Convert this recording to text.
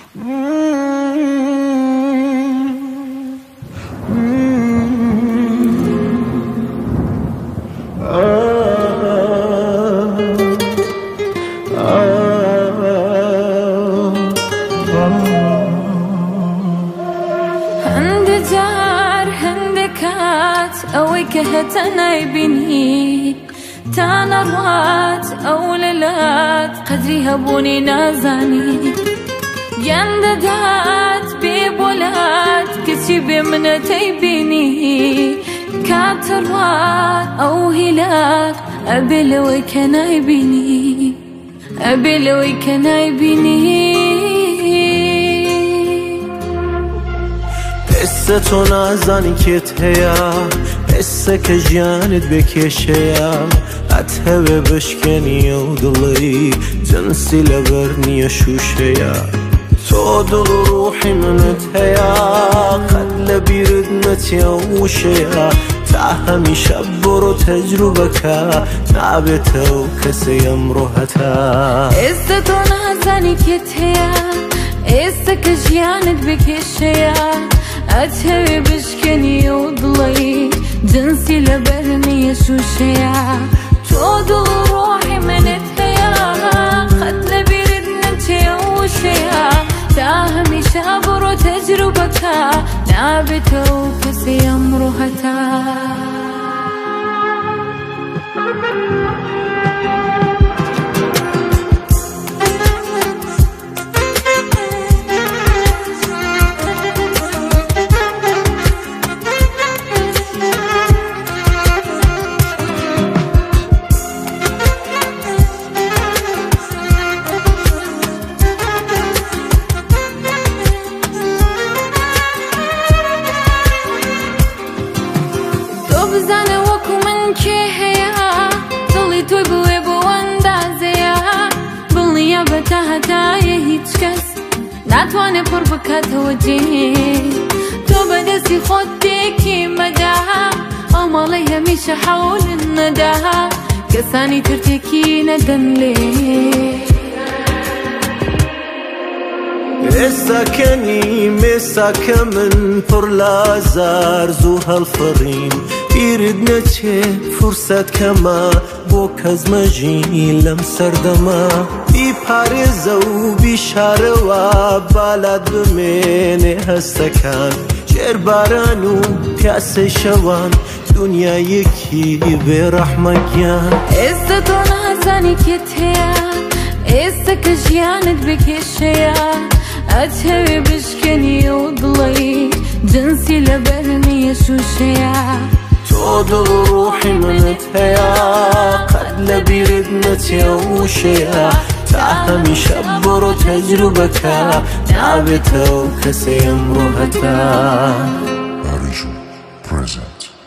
أوي كهتنا يبني تانا روات أوللات قدري هبوني نازاني جنددات ببولات كسي بمن تيبيني كاتروات أو هلات أبلوي كنا يبني أبلوي كنا يبني حسه تو نازانی کت هیا حسه که جانت بکشیا اتهوه بشکنی و دلی جنسی لبرنی شوشیا تو دل روحی منت هیا قد لبیردنت یوشیا تا همیشه برو تجربه که نابتو کسی امروهتا حسه تو نازانی کت هیا حسه که جانت بکشیا أتهوي بشكني وضلي جنسي لبرني شوشيا تودو روحي من التيا قد لبيردنا تيوشيا تاهمي شابر وتجربك نابتو كسي أمرهتا بزانه وكو من كيهيا ضلي توي بوي بواندازيا بلنيا بتاهتاي هيتش كس ناتواني قربك توجيه تو بدسي خدتكي مداها أمالي هميشه حول النداها كساني ترتكي ندن ليه مساكني مساك من پرلازار زو هالفرين بيردنا چه فرصت كما بوك از مجين لم سردما بي پارزه و بي شاروا بالاد بمينه هستكان شير بارانو پیاس شوان دنیا يكي برحمكيان استو نازاني كتيا استك جيانت بكشيا أتهوي بشكني وضلي جنسي لبرني شوشيا تودل روحي منت هيا قد لبيردنا تيوشيا تاهمي شبر وتجربك نابتو كسي امروهتا Arishu present.